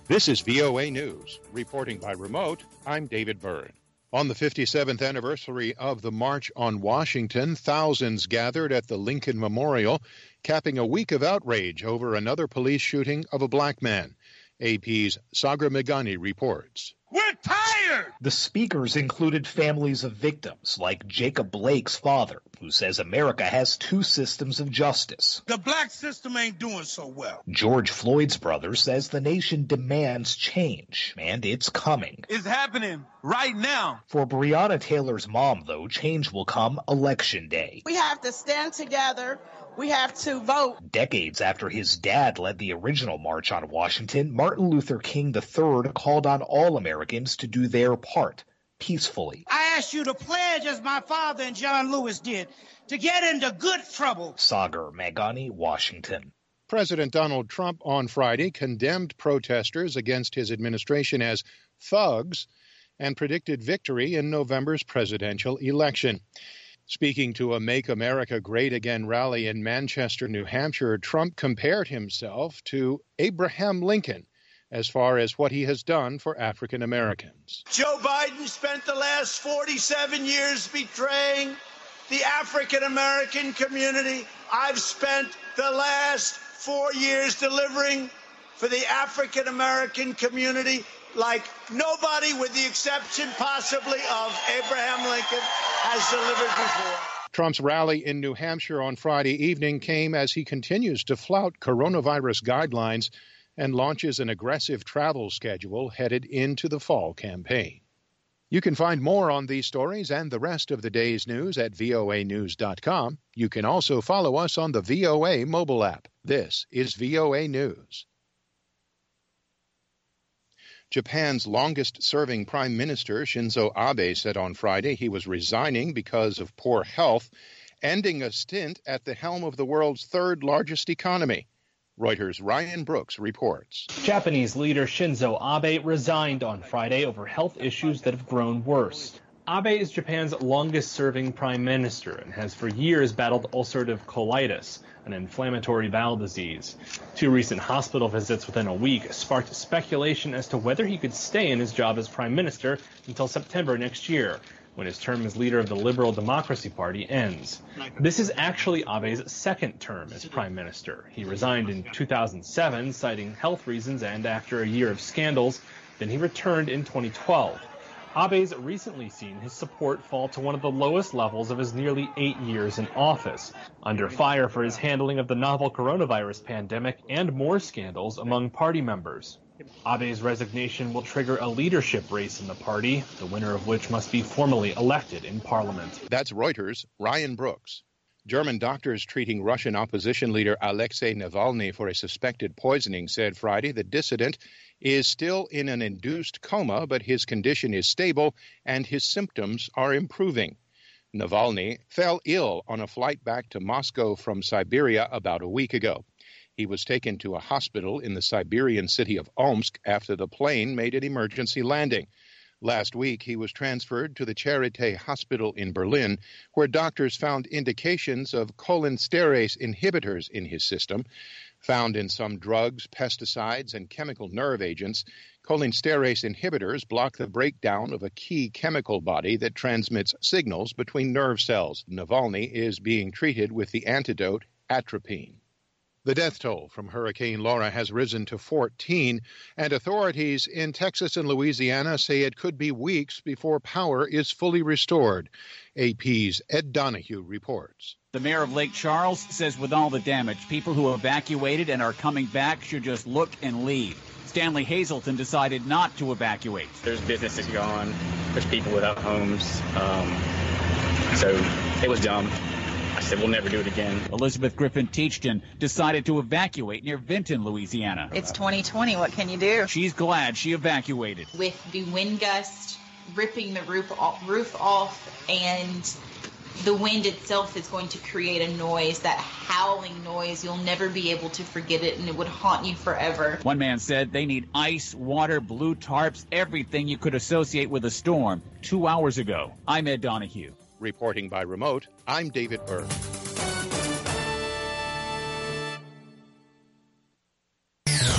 This is VOA News. Reporting by remote, I'm David Byrd. On the 57th anniversary of the March on Washington, thousands gathered at the Lincoln Memorial, capping a week of outrage over another police shooting of a black man. AP's Sagar Meghani reports. We're tired! The speakers included families of victims, like Jacob Blake's father, who says America has two systems of justice. The black system ain't doing so well. George Floyd's brother says the nation demands change, and it's coming. It's happening right now. For Breonna Taylor's mom, though, change will come Election Day. We have to stand together. We have to vote. Decades after his dad led the original March on Washington, Martin Luther King III called on all Americans to do their part peacefully. I ask you to pledge, as my father and John Lewis did, to get into good trouble. Sagar Meghani, Washington. President Donald Trump on Friday condemned protesters against his administration as thugs and predicted victory in November's presidential election. Speaking to a Make America Great Again rally in Manchester, New Hampshire, Trump compared himself to Abraham Lincoln as far as what he has done for African Americans. Joe Biden spent the last 47 years betraying the African American community. I've spent the last 4 years delivering for the African American community like nobody, with the exception possibly of Abraham Lincoln, has delivered before. Trump's rally in New Hampshire on Friday evening came as he continues to flout coronavirus guidelines and launches an aggressive travel schedule headed into the fall campaign. You can find more on these stories and the rest of the day's news at voanews.com. You can also follow us on the VOA mobile app. This is VOA News. Japan's longest-serving Prime Minister, Shinzo Abe, said on Friday he was resigning because of poor health, ending a stint at the helm of the world's third-largest economy. Reuters' Ryan Brooks reports. Japanese leader Shinzo Abe resigned on Friday over health issues that have grown worse. Abe is Japan's longest-serving prime minister and has for years battled ulcerative colitis, an inflammatory bowel disease. 2 recent hospital visits within a week sparked speculation as to whether he could stay in his job as prime minister until September next year, when his term as leader of the Liberal Democracy Party ends. This is actually Abe's second term as prime minister. He resigned in 2007, citing health reasons and after a year of scandals. Then he returned in 2012. Abe's recently seen his support fall to one of the lowest levels of his nearly 8 years in office, under fire for his handling of the novel coronavirus pandemic and more scandals among party members. Abe's resignation will trigger a leadership race in the party, the winner of which must be formally elected in parliament. That's Reuters' Ryan Brooks. German doctors treating Russian opposition leader Alexei Navalny for a suspected poisoning said Friday the dissident is still in an induced coma, but his condition is stable and his symptoms are improving. Navalny fell ill on a flight back to Moscow from Siberia about a week ago. He was taken to a hospital in the Siberian city of Omsk after the plane made an emergency landing. Last week, he was transferred to the Charité Hospital in Berlin, where doctors found indications of cholinesterase inhibitors in his system. Found in some drugs, pesticides, and chemical nerve agents, cholinesterase inhibitors block the breakdown of a key chemical body that transmits signals between nerve cells. Navalny is being treated with the antidote atropine. The death toll from Hurricane Laura has risen to 14, and authorities in Texas and Louisiana say it could be weeks before power is fully restored. AP's Ed Donahue reports. The mayor of Lake Charles says with all the damage, people who evacuated and are coming back should just look and leave. Stanley Hazelton decided not to evacuate. There's businesses gone. There's people without homes. So it was dumb. I said, we'll never do it again. Elizabeth Griffin Teachton decided to evacuate near Vinton, Louisiana. It's 2020. What can you do? She's glad she evacuated. With the wind gust ripping the roof off, and the wind itself is going to create a noise, that howling noise. You'll never be able to forget it, and it would haunt you forever. One man said they need ice, water, blue tarps, everything you could associate with a storm 2 hours ago. I'm Ed Donahue. Reporting by remote, I'm David Byrd.